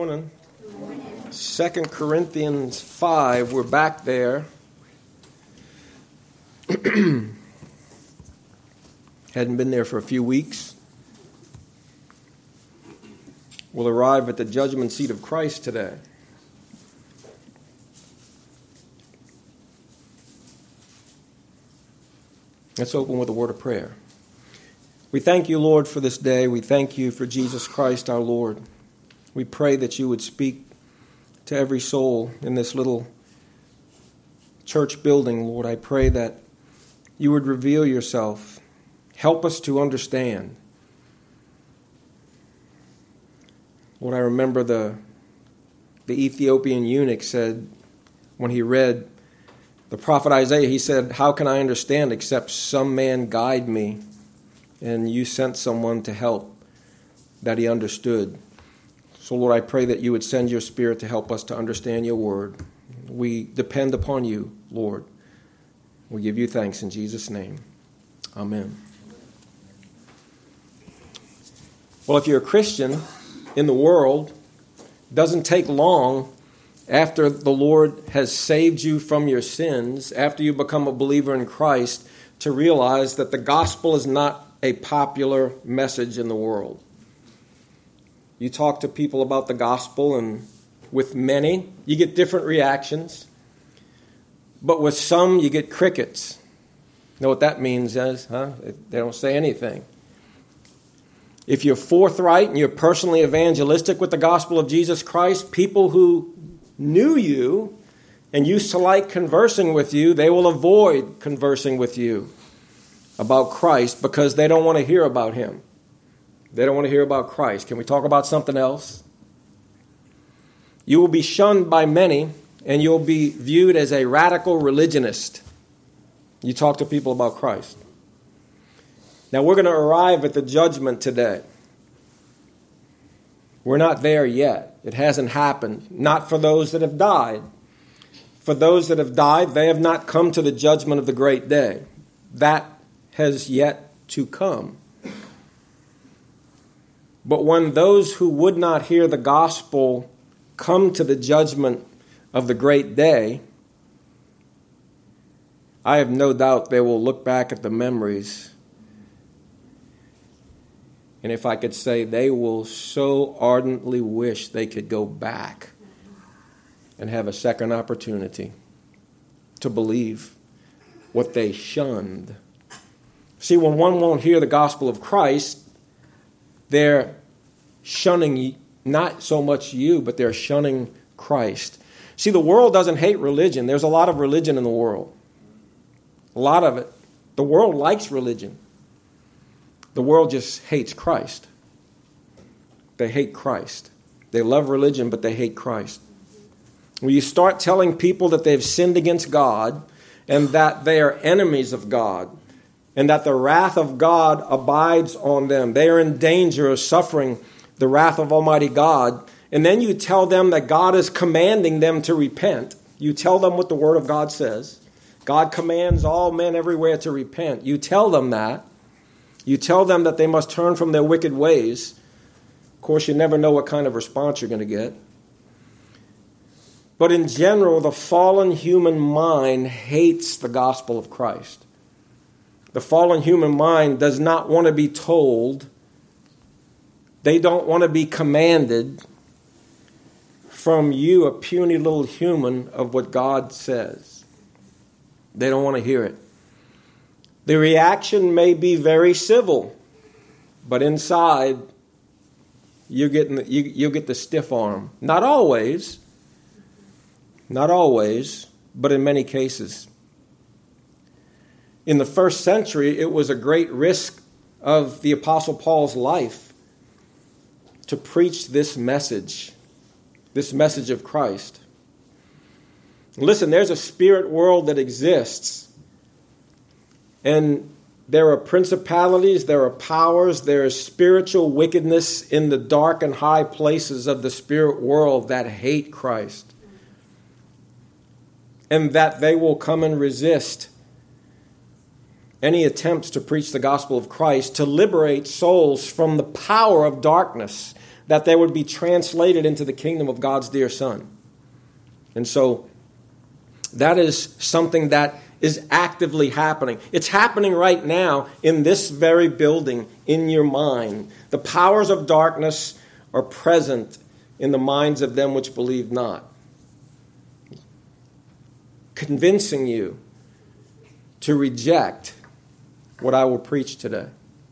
Morning. 2 Corinthians 5, we're back there. Hadn't been there for a few weeks. We'll arrive at the judgment seat of Christ today. Let's open with a word of prayer. We thank you, Lord, for this day. We thank you for Jesus Christ, our Lord. We pray that you would speak to every soul in this little church building, Lord. I pray that you would reveal yourself. Help us to understand. Lord, I remember the Ethiopian eunuch said, when he read the prophet Isaiah, he said, "How can I understand except some man guide me?" And you sent someone to help that he understood. So, Lord, I pray that you would send your Spirit to help us to understand your word. We depend upon you, Lord. We give you thanks in Jesus' name. Amen. Well, if you're a Christian in the world, it doesn't take long after the Lord has saved you from your sins, after you become a believer in Christ, to realize that the gospel is not a popular message in the world. You talk to people about the gospel, and with many, you get different reactions. But with some, you get crickets. You know what that means is, They don't say anything. If you're forthright and you're personally evangelistic with the gospel of Jesus Christ, people who knew you and used to like conversing with you, they will avoid conversing with you about Christ because they don't want to hear about him. They don't want to hear about Christ. Can we talk about something else? You will be shunned by many, and you'll be viewed as a radical religionist. You talk to people about Christ. Now, we're going to arrive at the judgment today. We're not there yet. It hasn't happened. Not for those that have died. For those that have died, they have not come to the judgment of the great day. That has yet to come. But when those who would not hear the gospel come to the judgment of the great day, I have no doubt they will look back at the memories. And if I could say, they will so ardently wish they could go back and have a second opportunity to believe what they shunned. See, when one won't hear the gospel of Christ, they're shunning not so much you, but they're shunning Christ. See, the world doesn't hate religion. There's a lot of religion in the world. A lot of it. The world likes religion. The world just hates Christ. They hate Christ. They love religion, but they hate Christ. When you start telling people that they've sinned against God and that they are enemies of God, and that the wrath of God abides on them. They are in danger of suffering the wrath of Almighty God. And then you tell them that God is commanding them to repent. You tell them what the Word of God says. God commands all men everywhere to repent. You tell them that. You tell them that they must turn from their wicked ways. Of course, you never know what kind of response you're going to get. But in general, the fallen human mind hates the gospel of Christ. The fallen human mind does not want to be told. They don't want to be commanded from you, a puny little human, of what God says. They don't want to hear it. The reaction may be very civil, but inside, you'll get the stiff arm. Not always, but in many cases. In the first century, it was a great risk of the Apostle Paul's life to preach this message of Christ. Listen, there's a spirit world that exists, and there are principalities, there are powers, there is spiritual wickedness in the dark and high places of the spirit world that hate Christ, and that they will come and resist any attempts to preach the gospel of Christ, to liberate souls from the power of darkness that they would be translated into the kingdom of God's dear Son. And so that is something that is actively happening. It's happening right now in this very building, in your mind. The powers of darkness are present in the minds of them which believe not, convincing you to reject what I will preach today.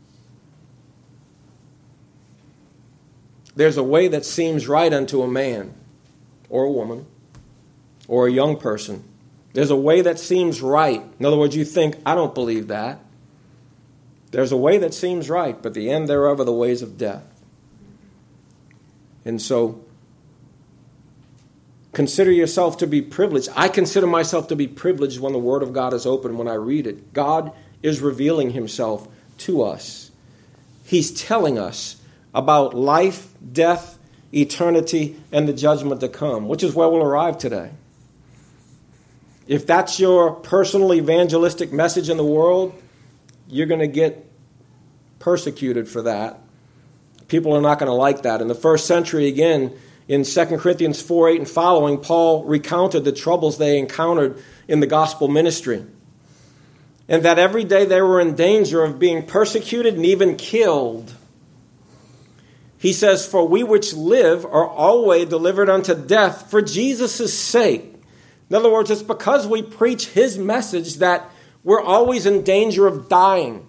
There's a way that seems right unto a man or a woman or a young person. There's a way that seems right. In other words, you think, I don't believe that. There's a way that seems right, but the end thereof are the ways of death. And so, consider yourself to be privileged. I consider myself to be privileged when the Word of God is open, when I read it. God is revealing Himself to us. He's telling us about life, death, eternity, and the judgment to come, which is where we'll arrive today. If that's your personal evangelistic message in the world, you're going to get persecuted for that. People are not going to like that. In the first century, again, in 2 Corinthians 4:8 and following, Paul recounted the troubles they encountered in the gospel ministry. And that every day they were in danger of being persecuted and even killed. He says, for we which live are always delivered unto death for Jesus' sake. In other words, it's because we preach His message that we're always in danger of dying.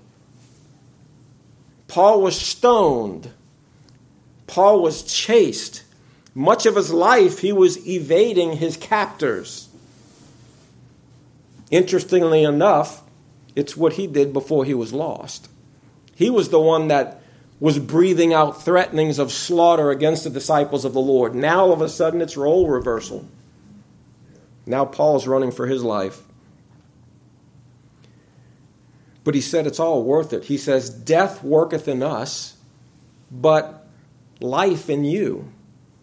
Paul was stoned. Paul was chased. Much of his life, he was evading his captors. Interestingly enough, it's what he did before he was lost. He was the one that was breathing out threatenings of slaughter against the disciples of the Lord. Now, all of a sudden, it's role reversal. Now Paul's running for his life. But he said it's all worth it. He says, death worketh in us, but life in you.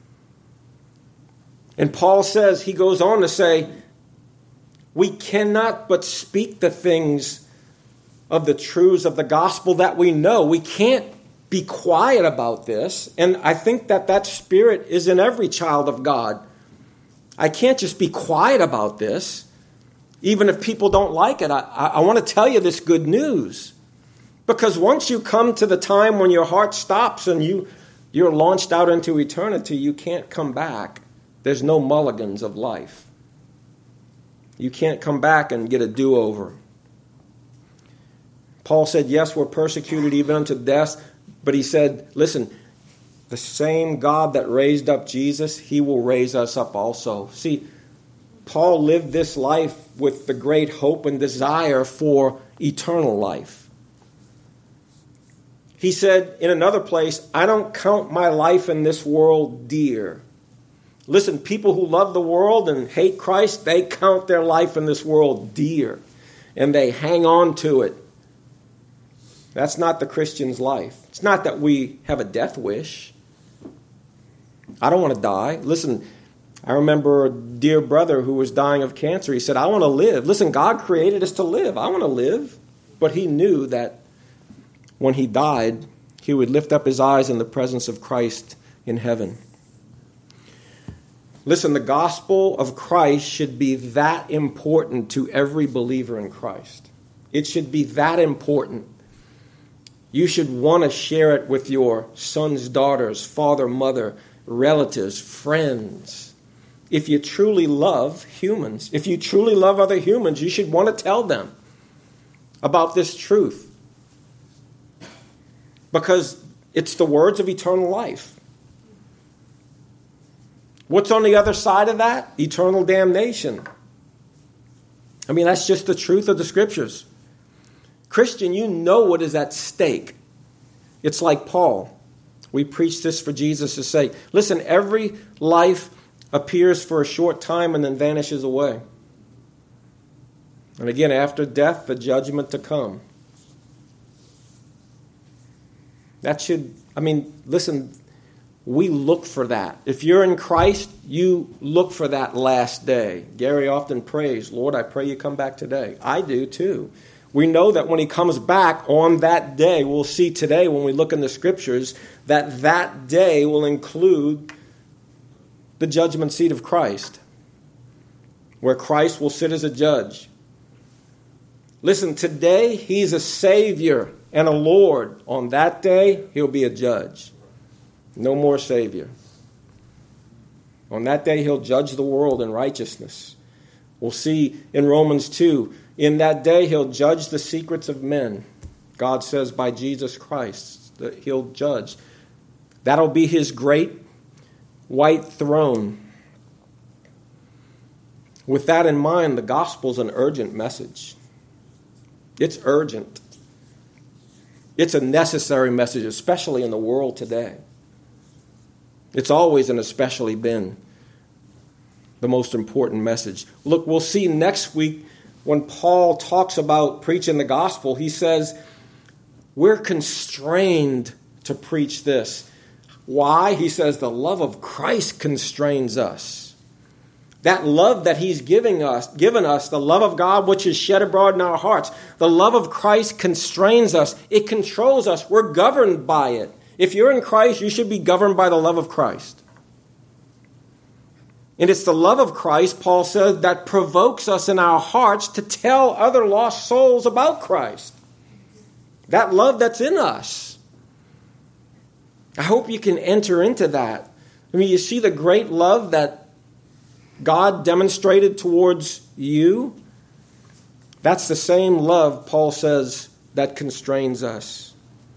And Paul says, he goes on to say, we cannot but speak the things of the truths of the gospel that we know. We can't be quiet about this. And I think that spirit is in every child of God. I can't just be quiet about this, even if people don't like it. I want to tell you this good news. Because once you come to the time when your heart stops and you're launched out into eternity, you can't come back. There's no mulligans of life. You can't come back and get a do-over. Paul said, yes, we're persecuted even unto death. But he said, listen, the same God that raised up Jesus, He will raise us up also. See, Paul lived this life with the great hope and desire for eternal life. He said in another place, I don't count my life in this world dear. Listen, people who love the world and hate Christ, they count their life in this world dear. And they hang on to it. That's not the Christian's life. It's not that we have a death wish. I don't want to die. Listen, I remember a dear brother who was dying of cancer. He said, I want to live. Listen, God created us to live. I want to live. But he knew that when he died, he would lift up his eyes in the presence of Christ in heaven. Listen, the gospel of Christ should be that important to every believer in Christ. It should be that important. You should want to share it with your sons, daughters, father, mother, relatives, friends. If you truly love humans, if you truly love other humans, you should want to tell them about this truth. Because it's the words of eternal life. What's on the other side of that? Eternal damnation. I mean, that's just the truth of the Scriptures. Christian, you know what is at stake. It's like Paul. We preach this for Jesus' sake. Listen, every life appears for a short time and then vanishes away. And again, after death, the judgment to come. Listen, we look for that. If you're in Christ, you look for that last day. Gary often prays, Lord, I pray you come back today. I do too. We know that when he comes back on that day, we'll see today when we look in the scriptures, that that day will include the judgment seat of Christ, where Christ will sit as a judge. Listen, today he's a Savior and a Lord. On that day, he'll be a judge. No more Savior. On that day, he'll judge the world in righteousness. We'll see in Romans 2, in that day he'll judge the secrets of men. God says by Jesus Christ that he'll judge. That'll be his great white throne. With that in mind, the gospel's an urgent message. It's urgent. It's a necessary message, especially in the world today. It's always and especially been the most important message. Look, we'll see next week when Paul talks about preaching the gospel, he says, we're constrained to preach this. Why? He says the love of Christ constrains us. That love that he's given us, the love of God which is shed abroad in our hearts, the love of Christ constrains us. It controls us. We're governed by it. If you're in Christ, you should be governed by the love of Christ. And it's the love of Christ, Paul says, that provokes us in our hearts to tell other lost souls about Christ. That love that's in us. I hope you can enter into that. I mean, you see the great love that God demonstrated towards you. That's the same love, Paul says, that constrains us.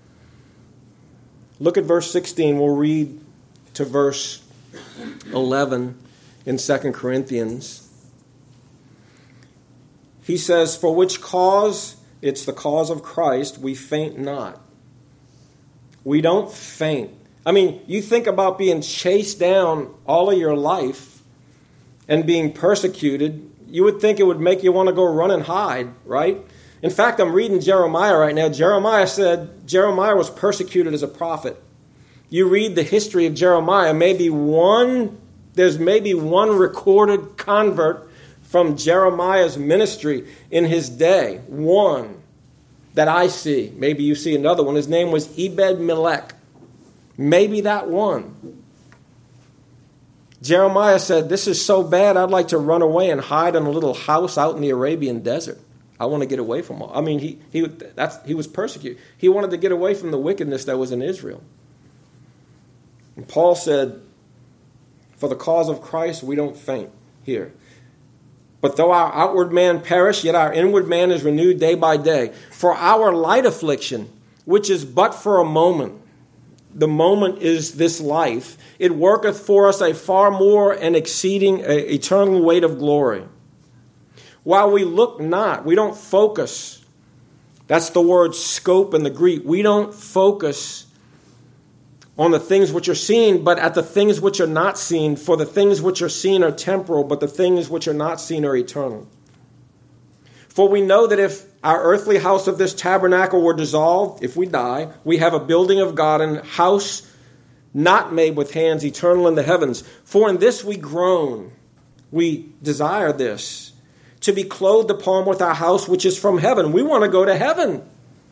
Look at verse 16. We'll read to verse 11 in 2 Corinthians. He says, for which cause, it's the cause of Christ, we faint not. We don't faint. I mean, you think about being chased down all of your life and being persecuted, you would think it would make you want to go run and hide, right? In fact, I'm reading Jeremiah right now. Jeremiah said Jeremiah was persecuted as a prophet. You read the history of Jeremiah, there's maybe one recorded convert from Jeremiah's ministry in his day. One that I see. Maybe you see another one. His name was Ebed-Melech. Maybe that one. Jeremiah said, this is so bad, I'd like to run away and hide in a little house out in the Arabian desert. I want to get away from all. I mean, he was persecuted. He wanted to get away from the wickedness that was in Israel. And Paul said, for the cause of Christ, we don't faint here. But though our outward man perish, yet our inward man is renewed day by day. For our light affliction, which is but for a moment, the moment is this life, it worketh for us a far more and exceeding eternal weight of glory. While we look not, we don't focus. That's the word scope in the Greek. We don't focus on the things which are seen, but at the things which are not seen. For the things which are seen are temporal, but the things which are not seen are eternal. For we know that if our earthly house of this tabernacle were dissolved, if we die, we have a building of God, and house not made with hands, eternal in the heavens. For in this we groan, we desire this, to be clothed upon with our house which is from heaven. We want to go to heaven.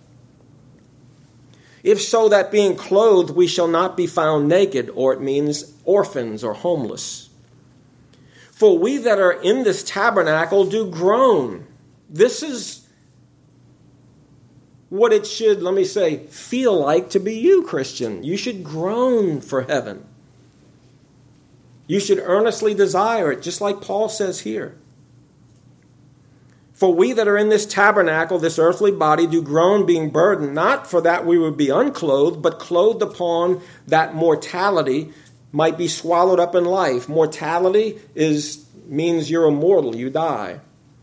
If so, that being clothed, we shall not be found naked, or it means orphans or homeless. For we that are in this tabernacle do groan. This is what it should, feel like to be you, Christian. You should groan for heaven. You should earnestly desire it, just like Paul says here. For we that are in this tabernacle, this earthly body, do groan, being burdened, not for that we would be unclothed, but clothed upon that mortality might be swallowed up in life. Mortality means you're immortal, you die.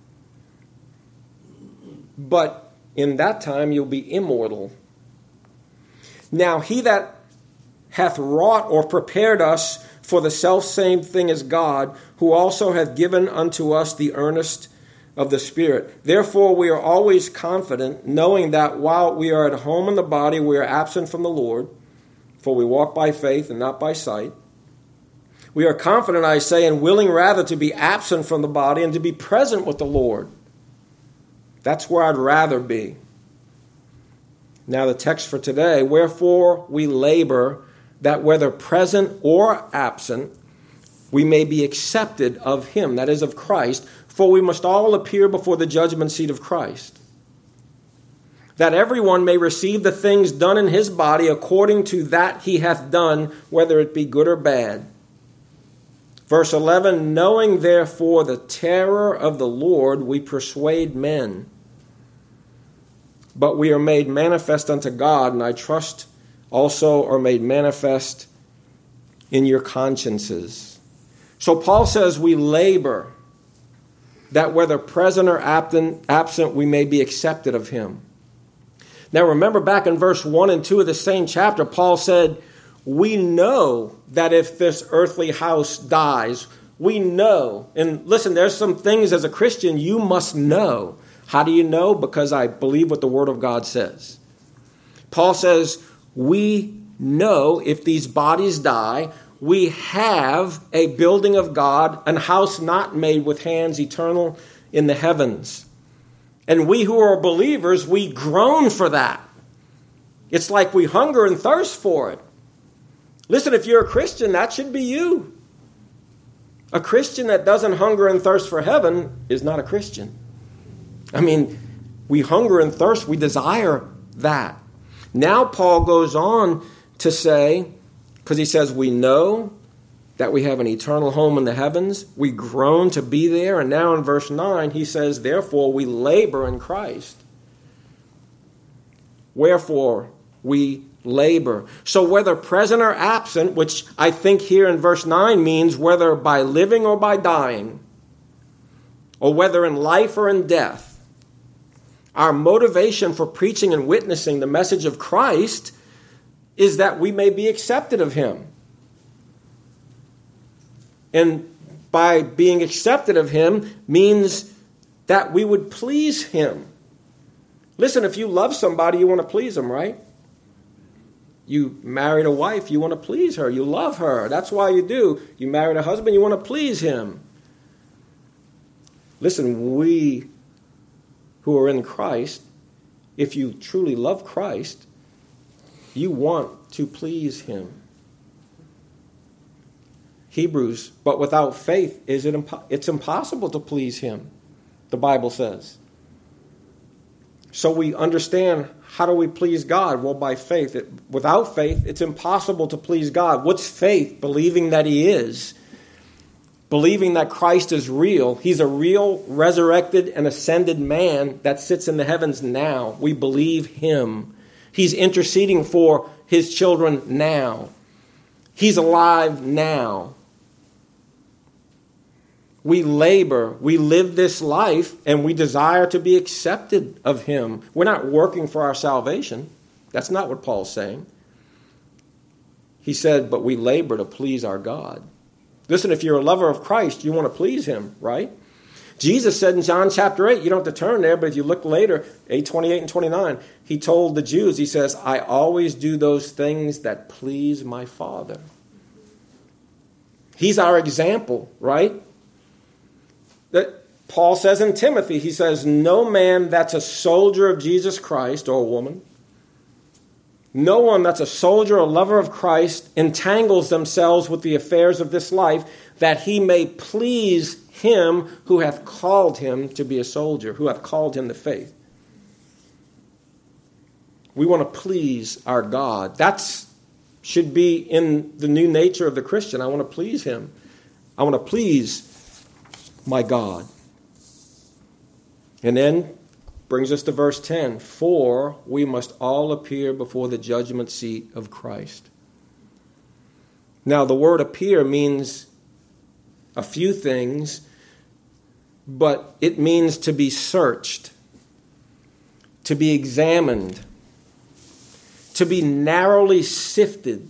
But in that time you'll be immortal. Now he that hath wrought or prepared us for the selfsame thing as God, who also hath given unto us the earnest of the Spirit. Therefore we are always confident, knowing that while we are at home in the body, we are absent from the Lord, for we walk by faith and not by sight. We are confident, I say, and willing rather to be absent from the body and to be present with the Lord. That's where I'd rather be. Now the text for today, wherefore we labor that whether present or absent, we may be accepted of him, that is of Christ, for we must all appear before the judgment seat of Christ, that everyone may receive the things done in his body according to that he hath done, whether it be good or bad. Verse 11, knowing therefore the terror of the Lord, we persuade men. But we are made manifest unto God, and I trust also are made manifest in your consciences. So Paul says we labor, that whether present or absent, we may be accepted of him. Now remember back in verse 1 and 2 of the same chapter, Paul said, we know that if this earthly house dies, we know. And listen, there's some things as a Christian you must know. How do you know? Because I believe what the Word of God says. Paul says, we know if these bodies die, we have a building of God, a house not made with hands, eternal in the heavens. And we who are believers, we groan for that. It's like we hunger and thirst for it. Listen, if you're a Christian, that should be you. A Christian that doesn't hunger and thirst for heaven is not a Christian. I mean, we hunger and thirst, we desire that. Now Paul goes on to say, because he says we know that we have an eternal home in the heavens, we groan to be there, and now in verse 9 he says, therefore we labor in Christ. Wherefore we labor. So whether present or absent, which I think here in verse 9 means whether by living or by dying, or whether in life or in death, our motivation for preaching and witnessing the message of Christ is that we may be accepted of him. And by being accepted of him means that we would please him. Listen, if you love somebody, you want to please them, right? You married a wife, you want to please her. You love her. That's why you do. You married a husband, you want to please him. Listen, we who are in Christ, if you truly love Christ, you want to please him. Hebrews, but without faith it's impossible to please him, the Bible says. So we understand, how do we please God? Well, by faith. Without faith, it's impossible to please God. What's faith? Believing that he is. Believing that Christ is real. He's a real, resurrected, and ascended man that sits in the heavens now. We believe him. He's interceding for his children now. He's alive now. We labor, we live this life, and we desire to be accepted of him. We're not working for our salvation. That's not what Paul's saying. He said, but we labor to please our God. Listen, if you're a lover of Christ, you want to please him, right? Jesus said in John chapter 8, you don't have to turn there, but if you look later, 8:28 and 29, he told the Jews, he says, I always do those things that please my Father. He's our example, right? That Paul says in Timothy, he says, no man that's a soldier of Jesus Christ, or a woman, no one that's a soldier or lover of Christ entangles themselves with the affairs of this life, that he may please him who hath called him to be a soldier, who hath called him to faith. We want to please our God. That should be in the new nature of the Christian. I want to please him. I want to please my God. And then brings us to verse 10. For we must all appear before the judgment seat of Christ. Now, the word appear means a few things, but it means to be searched, to be examined, to be narrowly sifted.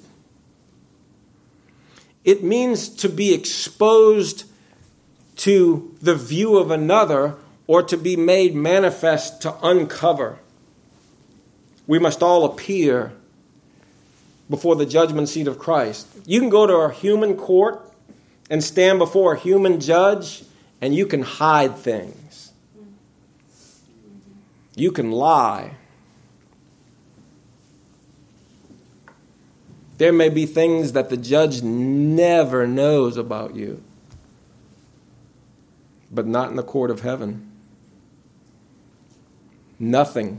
It means to be exposed to the view of another, or to be made manifest, to uncover. We must all appear before the judgment seat of Christ. You can go to a human court and stand before a human judge, and you can hide things. You can lie. There may be things that the judge never knows about you, but not in the court of heaven. Nothing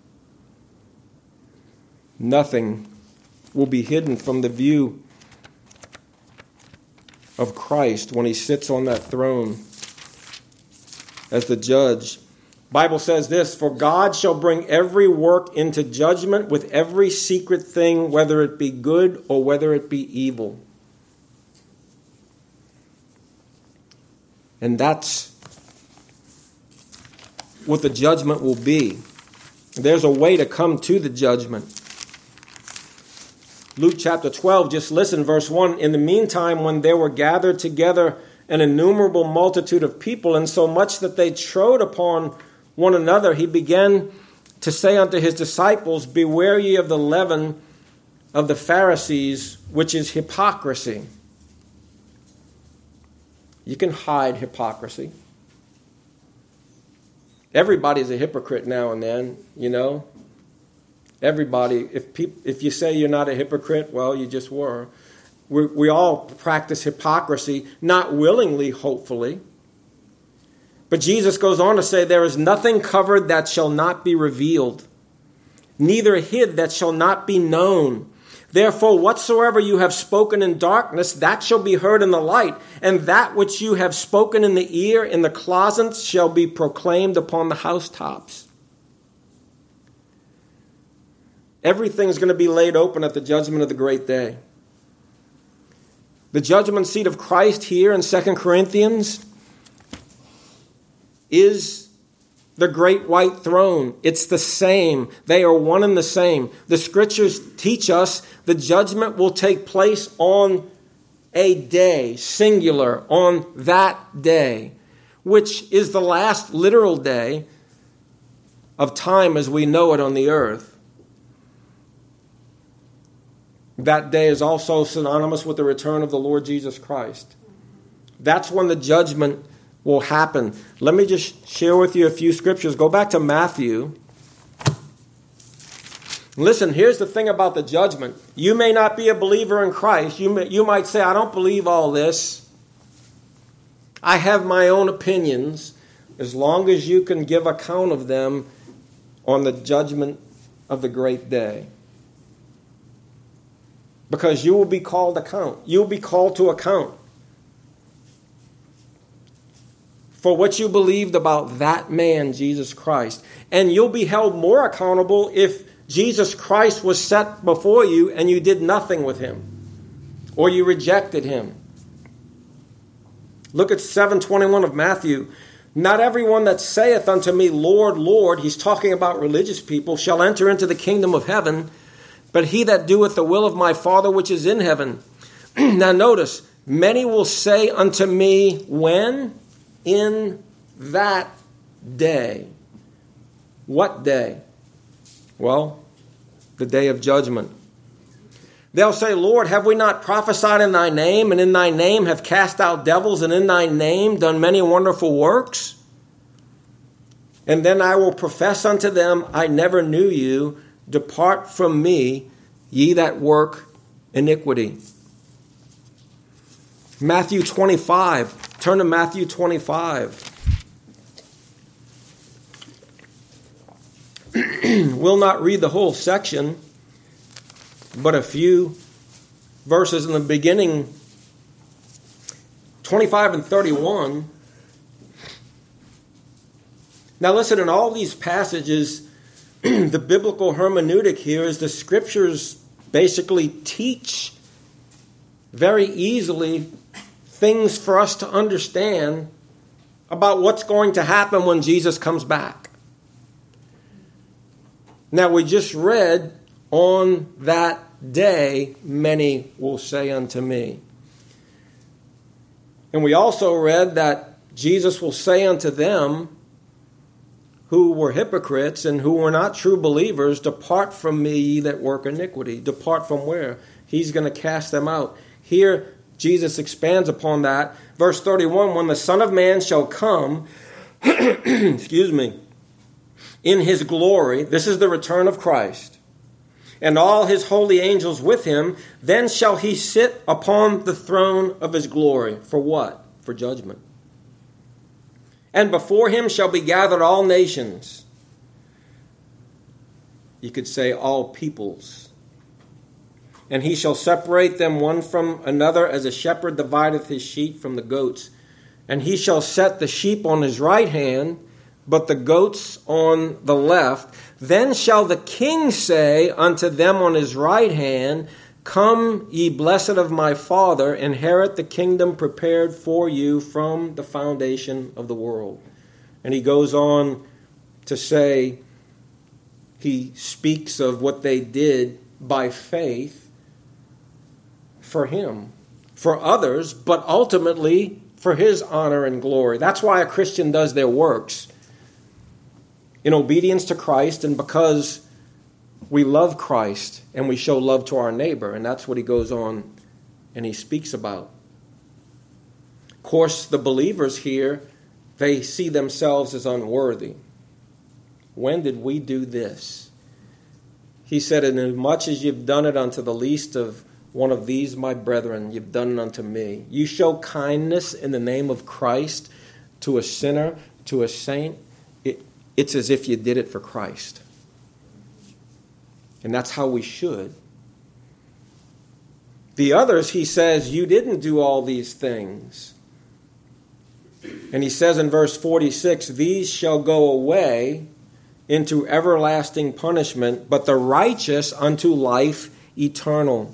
will be hidden from the view of Christ when he sits on that throne as the judge. Bible says this, "For God shall bring every work into judgment with every secret thing, whether it be good or whether it be evil." And that's what the judgment will be. There's a way to come to the judgment. Luke chapter 12, just listen, verse 1. "In the meantime, when there were gathered together an innumerable multitude of people, and so much that they trode upon one another, he began to say unto his disciples, Beware ye of the leaven of the Pharisees, which is hypocrisy." You can hide hypocrisy. Everybody's a hypocrite now and then, you know. Everybody, if you say you're not a hypocrite, well, you just were. We all practice hypocrisy, not willingly, hopefully. But Jesus goes on to say, "There is nothing covered that shall not be revealed, neither hid that shall not be known. Therefore, whatsoever you have spoken in darkness, that shall be heard in the light. And that which you have spoken in the ear, in the closets, shall be proclaimed upon the housetops." Everything's going to be laid open at the judgment of the great day. The judgment seat of Christ here in 2 Corinthians is the great white throne. It's the same. They are one and the same. The scriptures teach us the judgment will take place on a day, singular, on that day, which is the last literal day of time as we know it on the earth. That day is also synonymous with the return of the Lord Jesus Christ. That's when the judgment will happen. Let me just share with you a few scriptures. Go back to Matthew. Listen, here's the thing about the judgment. You may not be a believer in Christ. You might say, "I don't believe all this. I have my own opinions." As long as you can give account of them on the judgment of the great day. Because you will be called account. You'll be called to account for what you believed about that man, Jesus Christ. And you'll be held more accountable if Jesus Christ was set before you and you did nothing with him, or you rejected him. Look at 7:21 of Matthew. "Not everyone that saith unto me, Lord, Lord," he's talking about religious people, "shall enter into the kingdom of heaven, but he that doeth the will of my Father which is in heaven." Now notice, "Many will say unto me," when? In that day. What day? Well, the day of judgment. "They'll say, Lord, have we not prophesied in thy name, and in thy name have cast out devils, and in thy name done many wonderful works? And then I will profess unto them, I never knew you. Depart from me, ye that work iniquity." Matthew 25. Turn to Matthew 25. We'll not read the whole section, but a few verses in the beginning, 25 and 31. Now listen, in all these passages, the biblical hermeneutic here is the scriptures basically teach very easily things for us to understand about what's going to happen when Jesus comes back. Now we just read, "On that day many will say unto me." And we also read that Jesus will say unto them who were hypocrites and who were not true believers, "Depart from me, ye that work iniquity." Depart from where? He's going to cast them out. Here, Jesus expands upon that. Verse 31, "When the Son of Man shall come," excuse me, in his glory, this is the return of Christ, and all his holy angels with him, then shall he sit upon the throne of his glory. For what? For judgment. And before him shall be gathered all nations. You could say all peoples. And he shall separate them one from another, as a shepherd divideth his sheep from the goats. And he shall set the sheep on his right hand, but the goats on the left. Then shall the king say unto them on his right hand, Come, ye blessed of my Father, inherit the kingdom prepared for you from the foundation of the world. And he goes on to say, he speaks of what they did by faith for him, for others, but ultimately for his honor and glory. That's why a Christian does their works in obedience to Christ, and because we love Christ and we show love to our neighbor. And that's what he goes on and he speaks about. Of course, the believers here, they see themselves as unworthy. When did we do this? He said, Inasmuch as you've done it unto the least of one of these, my brethren, you've done it unto me. You show kindness in the name of Christ to a sinner, to a saint. It's as if you did it for Christ. And that's how we should. The others, he says, you didn't do all these things. And he says in verse 46, these shall go away into everlasting punishment, but the righteous unto life eternal.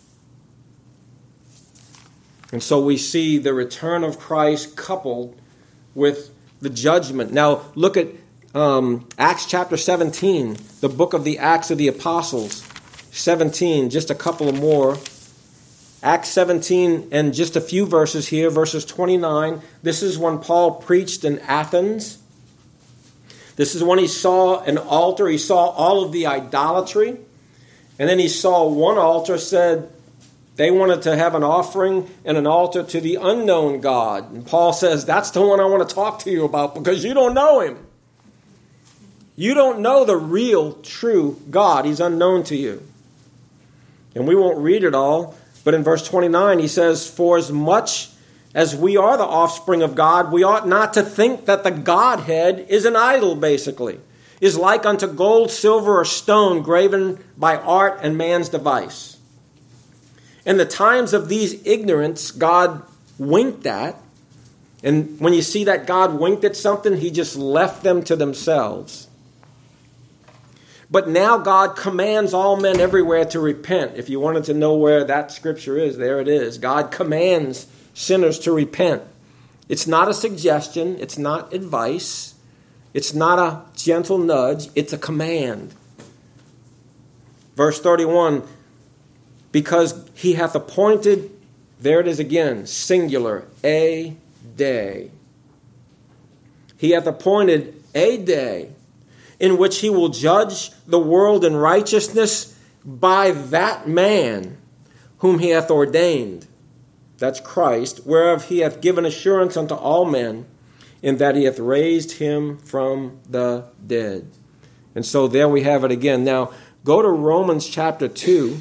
And so we see the return of Christ coupled with the judgment. Now look at Acts chapter 17, the book of the Acts of the Apostles. 17, just a couple of more. Acts 17 and just a few verses here, verses 29. This is when Paul preached in Athens. This is when he saw an altar. He saw all of the idolatry. And then he saw one altar, said they wanted to have an offering and an altar to the unknown God. And Paul says, that's the one I want to talk to you about because you don't know him. You don't know the real, true God. He's unknown to you. And we won't read it all. But in verse 29, he says, For as much as we are the offspring of God, we ought not to think that the Godhead is an idol, basically, is like unto gold, silver, or stone graven by art and man's device. In the times of these ignorance, God winked at. And when you see that God winked at something, he just left them to themselves. But now God commands all men everywhere to repent. If you wanted to know where that scripture is, there it is. God commands sinners to repent. It's not a suggestion. It's not advice. It's not a gentle nudge. It's a command. Verse 31, because he hath appointed, there it is again, singular, a day. He hath appointed a day in which he will judge the world in righteousness by that man whom he hath ordained. That's Christ, whereof he hath given assurance unto all men, in that he hath raised him from the dead. And so there we have it again. Now, go to Romans chapter 2.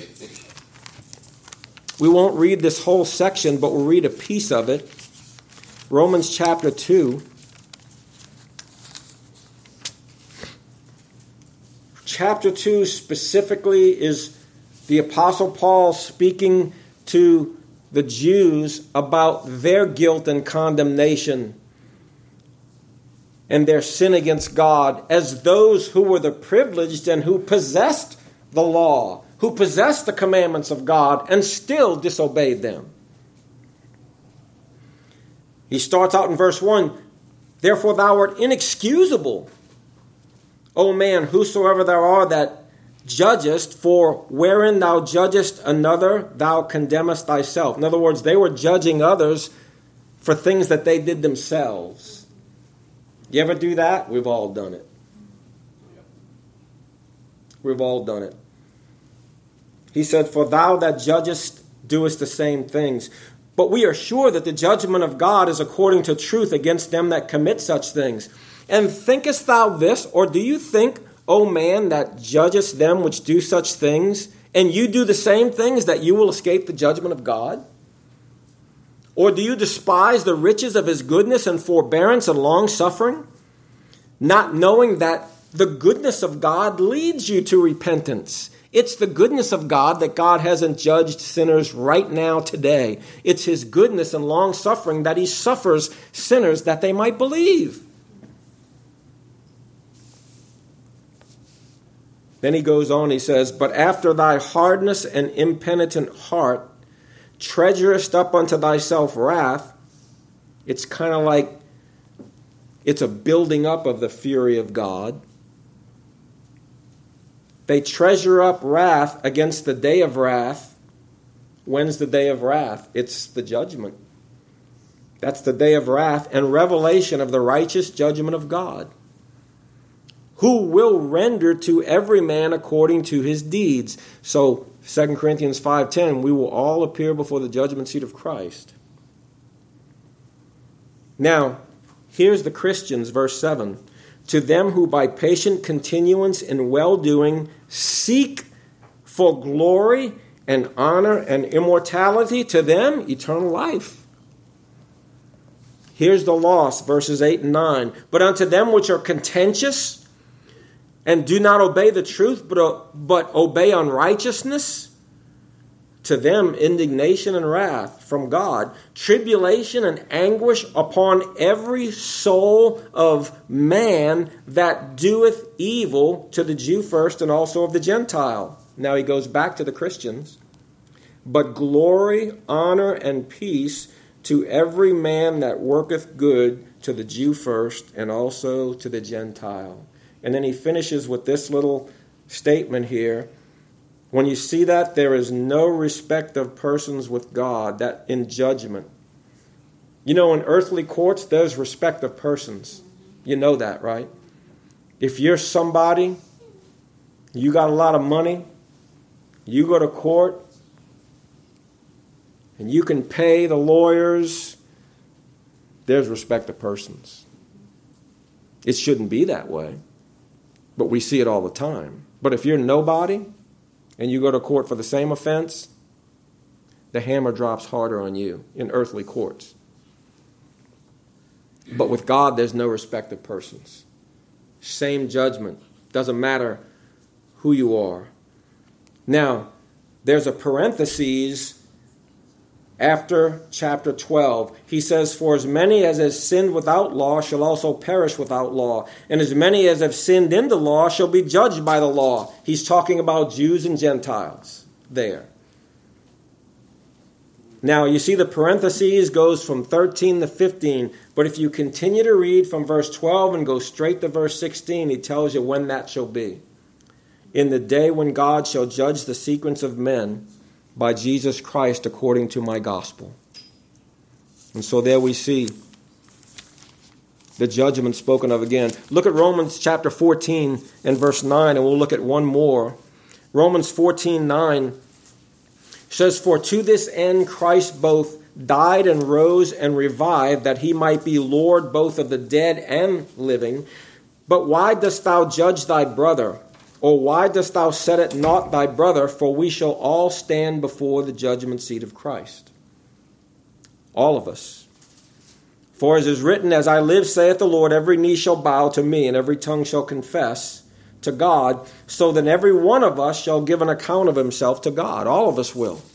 We won't read this whole section, but we'll read a piece of it. Romans chapter 2. Chapter 2 specifically is the Apostle Paul speaking to the Jews about their guilt and condemnation and their sin against God as those who were the privileged and who possessed the law, who possessed the commandments of God and still disobeyed them. He starts out in verse 1, Therefore thou art inexcusable, O man, whosoever thou art that judgest, for wherein thou judgest another, thou condemnest thyself. In other words, they were judging others for things that they did themselves. You ever do that? We've all done it. We've all done it. He said, For thou that judgest doest the same things. But we are sure that the judgment of God is according to truth against them that commit such things. And thinkest thou this, or do you think, O man, that judgest them which do such things, and you do the same things, that you will escape the judgment of God? Or do you despise the riches of his goodness and forbearance and long-suffering, not knowing that the goodness of God leads you to repentance? It's the goodness of God that God hasn't judged sinners right now today. It's his goodness and long-suffering that he suffers sinners that they might believe. Then he goes on, he says, but after thy hardness and impenitent heart treasurest up unto thyself wrath. It's kind of like it's a building up of the fury of God. They treasure up wrath against the day of wrath. When's the day of wrath? It's the judgment. That's the day of wrath and revelation of the righteous judgment of God, who will render to every man according to his deeds. So 2 Corinthians 5:10, we will all appear before the judgment seat of Christ. Now, here's the Christians, verse 7. To them who by patient continuance in well-doing seek for glory and honor and immortality, to them eternal life. Here's the loss, verses 8 and 9. But unto them which are contentious and do not obey the truth, but obey unrighteousness, to them indignation and wrath from God, tribulation and anguish upon every soul of man that doeth evil, to the Jew first and also of the Gentile. Now he goes back to the Christians. But glory, honor, and peace to every man that worketh good, to the Jew first and also to the Gentile. And then he finishes with this little statement here. When you see that, there is no respect of persons with God, that in judgment. You know, in earthly courts, there's respect of persons. You know that, right? If you're somebody, you got a lot of money, you go to court, and you can pay the lawyers, there's respect of persons. It shouldn't be that way, but we see it all the time. But if you're nobody, and you go to court for the same offense, the hammer drops harder on you in earthly courts. But with God, there's no respect of persons. Same judgment. Doesn't matter who you are. Now, there's a parenthesis after chapter 12. He says, for as many as have sinned without law shall also perish without law. And as many as have sinned in the law shall be judged by the law. He's talking about Jews and Gentiles there. Now, you see the parentheses goes from 13 to 15. But if you continue to read from verse 12 and go straight to verse 16, he tells you when that shall be. In the day when God shall judge the secrets of men by Jesus Christ according to my gospel. And so there we see the judgment spoken of again. Look at Romans chapter 14 and verse 9, and we'll look at one more. Romans 14:9 says, for to this end Christ both died and rose and revived, that he might be Lord both of the dead and living. But why dost thou judge thy brother? Or why dost thou set at naught thy brother? For we shall all stand before the judgment seat of Christ. All of us. For as is written, as I live, saith the Lord, every knee shall bow to me, and every tongue shall confess to God. So then every one of us shall give an account of himself to God. All of us will.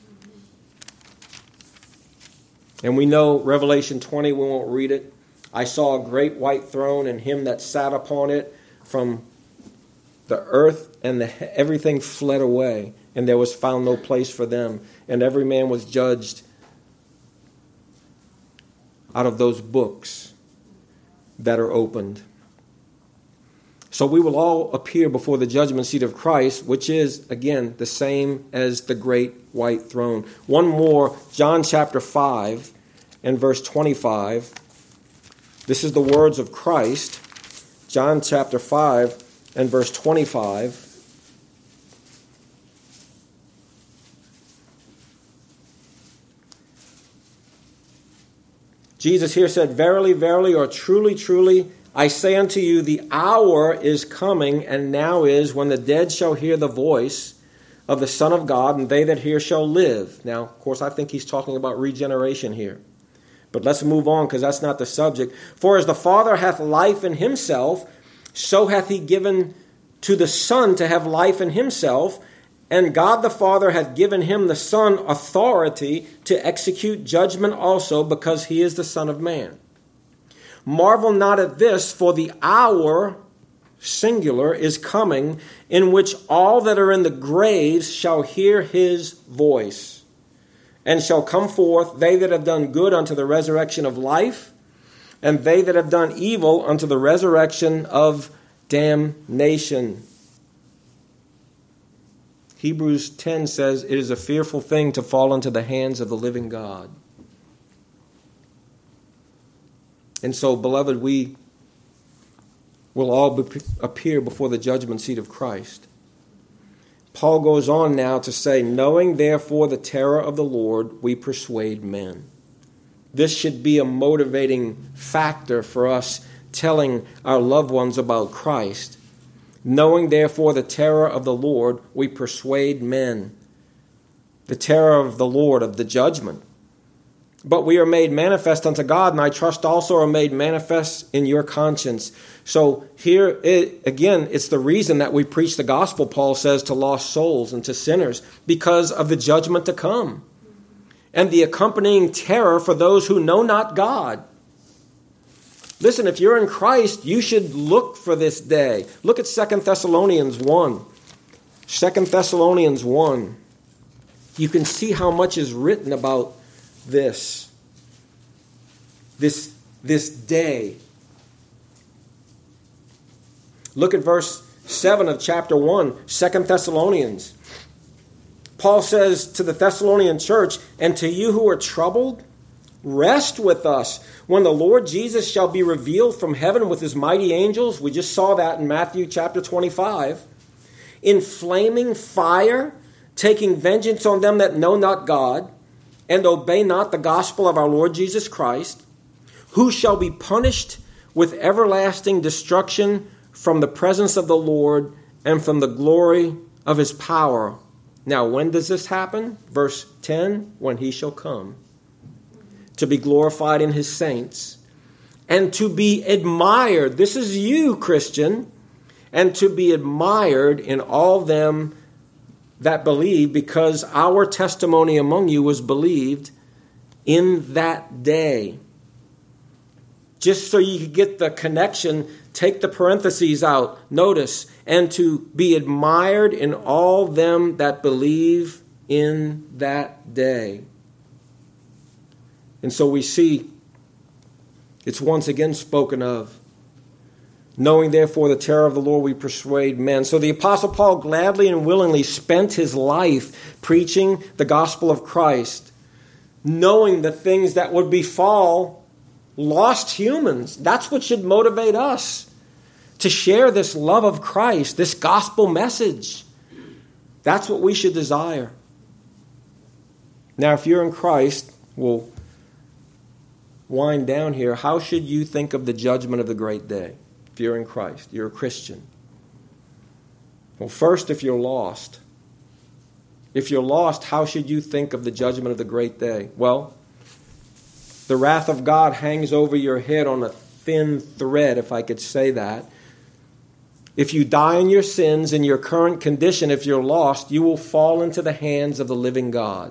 And we know Revelation 20, we won't read it. I saw a great white throne, and him that sat upon it. From the earth and everything fled away, and there was found no place for them. And every man was judged out of those books that are opened. So we will all appear before the judgment seat of Christ, which is, again, the same as the great white throne. One more, John chapter 5 and verse 25. This is the words of Christ. John chapter 5 and verse 25. Jesus here said, verily, verily, or truly, truly, I say unto you, the hour is coming, and now is, when the dead shall hear the voice of the Son of God, and they that hear shall live. Now, of course, I think he's talking about regeneration here. But let's move on, because that's not the subject. For as the Father hath life in himself, so hath he given to the Son to have life in himself, and God the Father hath given him, the Son, authority to execute judgment also, because he is the Son of Man. Marvel not at this, for the hour, singular, is coming, in which all that are in the graves shall hear his voice, and shall come forth, they that have done good unto the resurrection of life, and they that have done evil unto the resurrection of damnation. Hebrews 10 says, it is a fearful thing to fall into the hands of the living God. And so, beloved, we will all appear before the judgment seat of Christ. Paul goes on now to say, knowing therefore the terror of the Lord, we persuade men. This should be a motivating factor for us telling our loved ones about Christ. Knowing therefore the terror of the Lord, we persuade men. The terror of the Lord, of the judgment. But we are made manifest unto God, and I trust also are made manifest in your conscience. So here, it's the reason that we preach the gospel, Paul says, to lost souls and to sinners, because of the judgment to come. And the accompanying terror for those who know not God. Listen, if you're in Christ, you should look for this day. Look at 2 Thessalonians 1. 2 Thessalonians 1. You can see how much is written about this day. Look at verse 7 of chapter 1, 2 Thessalonians. Paul says to the Thessalonian church, and to you who are troubled, rest with us when the Lord Jesus shall be revealed from heaven with his mighty angels. We just saw that in Matthew chapter 25. In flaming fire, taking vengeance on them that know not God, and obey not the gospel of our Lord Jesus Christ, who shall be punished with everlasting destruction from the presence of the Lord and from the glory of his power. Now, when does this happen? Verse 10, when he shall come, to be glorified in his saints, and to be admired. This is you, Christian, and to be admired in all them that believe, because our testimony among you was believed in that day. Just so you could get the connection, take the parentheses out. Notice, and to be admired in all them that believe in that day. And so we see it's once again spoken of. Knowing therefore the terror of the Lord, we persuade men. So the Apostle Paul gladly and willingly spent his life preaching the gospel of Christ, knowing the things that would befall lost humans. That's what should motivate us to share this love of Christ, this gospel message. That's what we should desire. Now, if you're in Christ, we'll wind down here. How should you think of the judgment of the great day? If you're in Christ, you're a Christian. Well, first, if you're lost. If you're lost, how should you think of the judgment of the great day? Well, the wrath of God hangs over your head on a thin thread, if I could say that. If you die in your sins, in your current condition, if you're lost, you will fall into the hands of the living God.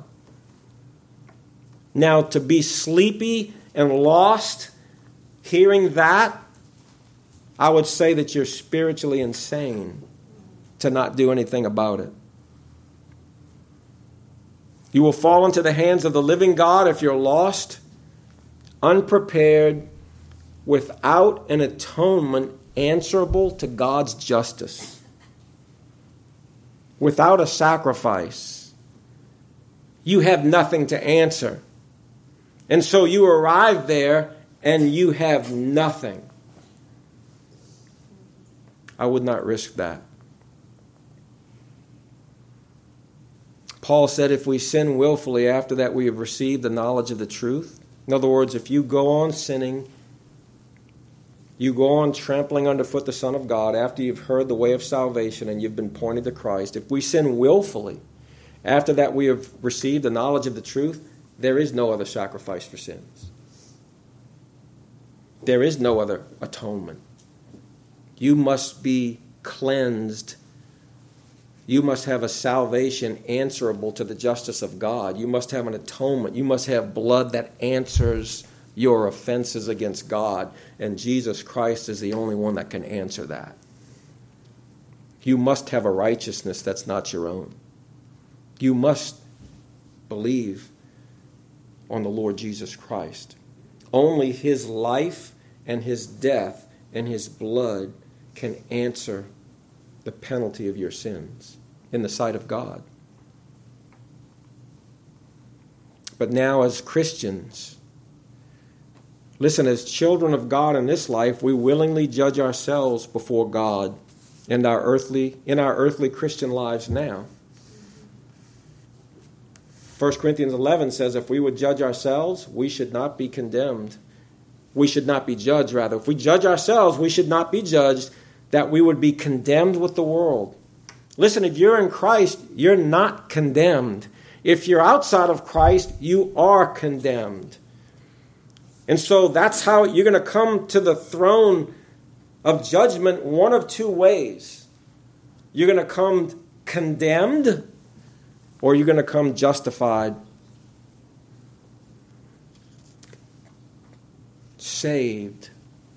Now, to be sleepy and lost, hearing that, I would say that you're spiritually insane to not do anything about it. You will fall into the hands of the living God if you're lost, unprepared, without an atonement answerable to God's justice, without a sacrifice. You have nothing to answer. And so you arrive there and you have nothing. I would not risk that. Paul said if we sin willfully after that we have received the knowledge of the truth. In other words, if you go on sinning You go on trampling underfoot the Son of God after you've heard the way of salvation and you've been pointed to Christ. If we sin willfully, after that we have received the knowledge of the truth, there is no other sacrifice for sins. There is no other atonement. You must be cleansed. You must have a salvation answerable to the justice of God. You must have an atonement. You must have blood that answers your offenses against God. And Jesus Christ is the only one that can answer that. You must have a righteousness that's not your own. You must believe on the Lord Jesus Christ. Only his life and his death and his blood can answer the penalty of your sins in the sight of God. But now as Christians, listen, as children of God in this life, we willingly judge ourselves before God in our earthly Christian lives now. 1 Corinthians 11 says, if we would judge ourselves, we should not be condemned. We should not be judged, rather. If we judge ourselves, we should not be judged, that we would be condemned with the world. Listen, if you're in Christ, you're not condemned. If you're outside of Christ, you are condemned. And so that's how you're going to come to the throne of judgment one of two ways. You're going to come condemned, or you're going to come justified, saved,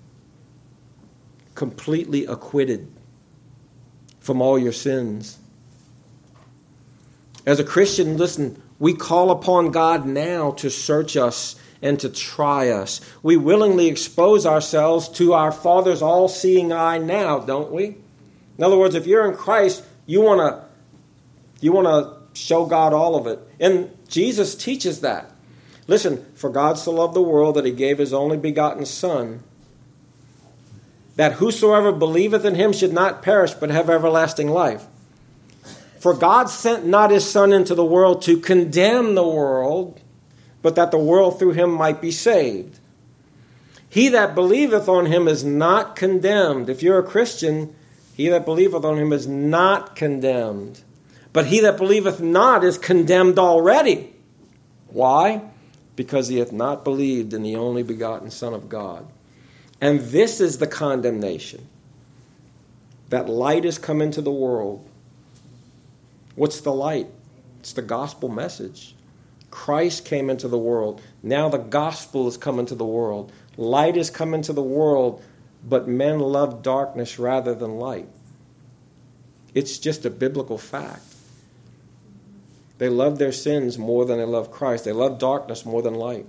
completely acquitted from all your sins. As a Christian, listen, we call upon God now to search us and to try us. We willingly expose ourselves to our Father's all-seeing eye now, don't we? In other words, if you're in Christ, you want to show God all of it. And Jesus teaches that. Listen, for God so loved the world that he gave his only begotten Son, that whosoever believeth in him should not perish but have everlasting life. For God sent not his Son into the world to condemn the world, but that the world through him might be saved. He that believeth on him is not condemned. If you're a Christian, he that believeth on him is not condemned. But he that believeth not is condemned already. Why? Because he hath not believed in the only begotten Son of God. And this is the condemnation, that light has come into the world. What's the light? It's the gospel message. Christ came into the world. Now the gospel has come into the world. Light has come into the world, but men love darkness rather than light. It's just a biblical fact. They love their sins more than they love Christ. They love darkness more than light.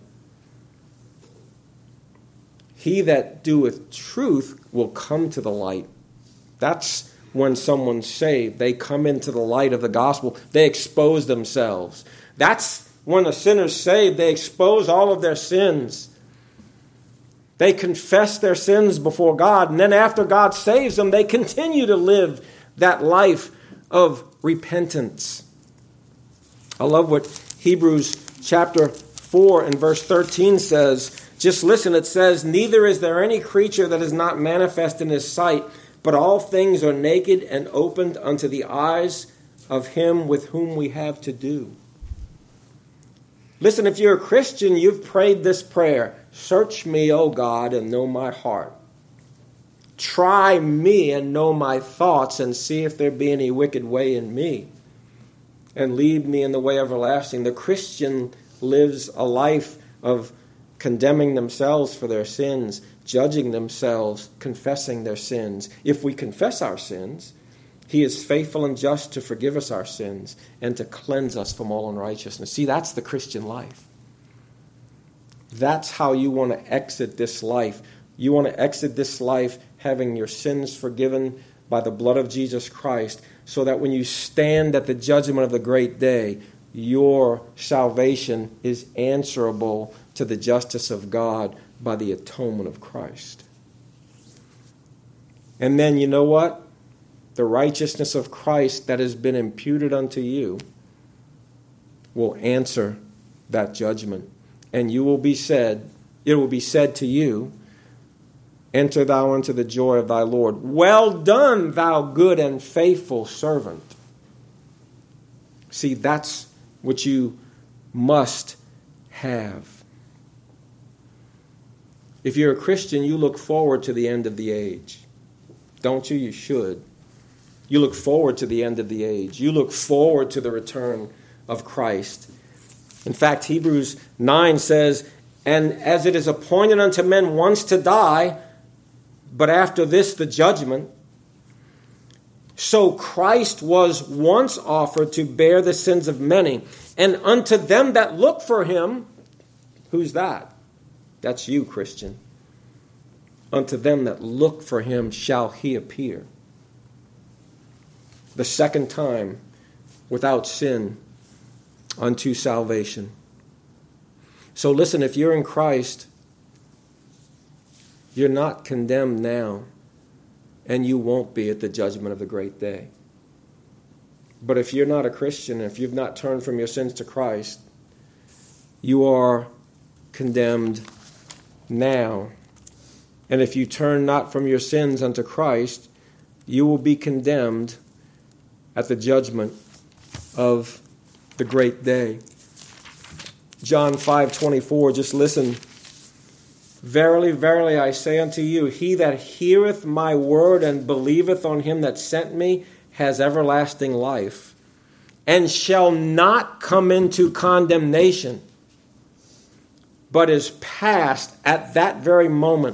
He that doeth truth will come to the light. That's when someone's saved. They come into the light of the gospel. They expose themselves. That's when a sinner's saved. They expose all of their sins. They confess their sins before God. And then after God saves them, they continue to live that life of repentance. I love what Hebrews chapter 4 and verse 13 says. Just listen, it says, neither is there any creature that is not manifest in his sight, but all things are naked and opened unto the eyes of him with whom we have to do. Listen, if you're a Christian, you've prayed this prayer. Search me, O God, and know my heart. Try me and know my thoughts and see if there be any wicked way in me. And lead me in the way everlasting. The Christian lives a life of condemning themselves for their sins, judging themselves, confessing their sins. If we confess our sins, he is faithful and just to forgive us our sins and to cleanse us from all unrighteousness. See, that's the Christian life. That's how you want to exit this life. You want to exit this life having your sins forgiven by the blood of Jesus Christ, so that when you stand at the judgment of the great day, your salvation is answerable to the justice of God by the atonement of Christ. And then you know what? The righteousness of Christ that has been imputed unto you will answer that judgment. And it will be said to you, Enter thou into the joy of thy Lord. Well done, thou good and faithful servant. See, that's what you must have. If you're a Christian, you look forward to the end of the age. Don't you? You should. You look forward to the end of the age. You look forward to the return of Christ. In fact, Hebrews 9 says, and as it is appointed unto men once to die, but after this the judgment, so Christ was once offered to bear the sins of many. And unto them that look for him, who's that? That's you, Christian. Unto them that look for him shall he appear. The second time without sin unto salvation. So listen, if you're in Christ, you're not condemned now, and you won't be at the judgment of the great day. But if you're not a Christian, if you've not turned from your sins to Christ, you are condemned now. And if you turn not from your sins unto Christ, you will be condemned at the judgment of the great day. John 5:24, just listen. Verily, verily, I say unto you, he that heareth my word and believeth on him that sent me has everlasting life, and shall not come into condemnation, but is passed at that very moment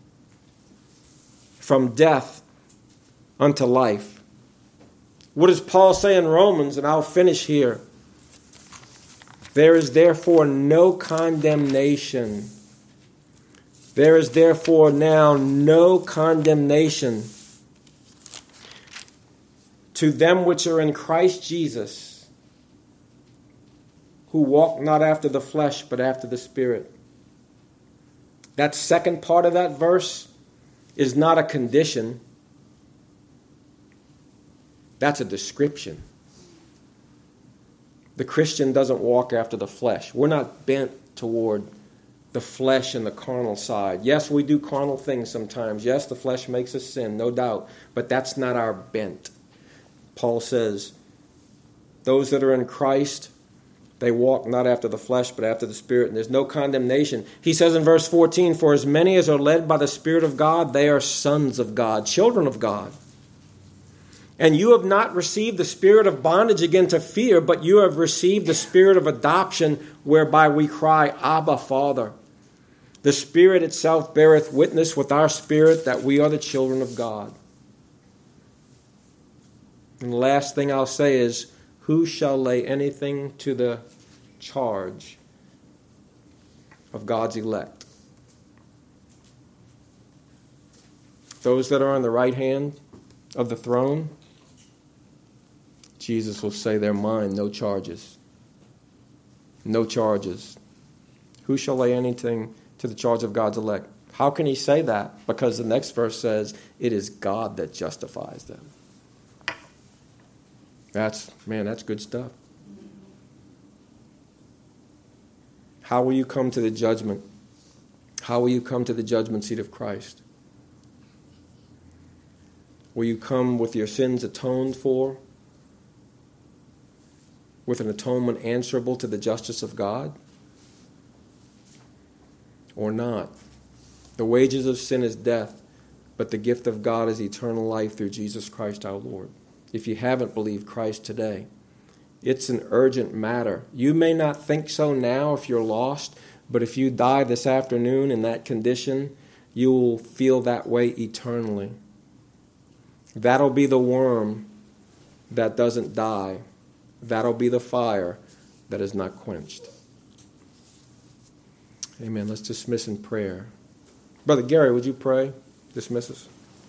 from death unto life. What does Paul say in Romans? And I'll finish here. There is therefore no condemnation. There is therefore now no condemnation to them which are in Christ Jesus, who walk not after the flesh, but after the Spirit. That second part of that verse is not a condition. That's a description. The Christian doesn't walk after the flesh. We're not bent toward the flesh and the carnal side. Yes, we do carnal things sometimes. Yes, the flesh makes us sin, no doubt. But that's not our bent. Paul says, those that are in Christ, they walk not after the flesh, but after the Spirit. And there's no condemnation. He says in verse 14, for as many as are led by the Spirit of God, they are sons of God, children of God. And you have not received the spirit of bondage again to fear, but you have received the spirit of adoption, whereby we cry, Abba, Father. The Spirit itself beareth witness with our spirit that we are the children of God. And the last thing I'll say is, who shall lay anything to the charge of God's elect? Those that are on the right hand of the throne, Jesus will say they're mine, no charges. No charges. Who shall lay anything to the charge of God's elect? How can he say that? Because the next verse says, it is God that justifies them. That's good stuff. How will you come to the judgment? How will you come to the judgment seat of Christ? Will you come with your sins atoned for? With an atonement answerable to the justice of God? Or not? The wages of sin is death, but the gift of God is eternal life through Jesus Christ our Lord. If you haven't believed Christ today, it's an urgent matter. You may not think so now if you're lost, but if you die this afternoon in that condition, you will feel that way eternally. That'll be the worm that doesn't die. That'll be the fire that is not quenched. Amen. Let's dismiss in prayer. Brother Gary, would you pray? Dismiss us.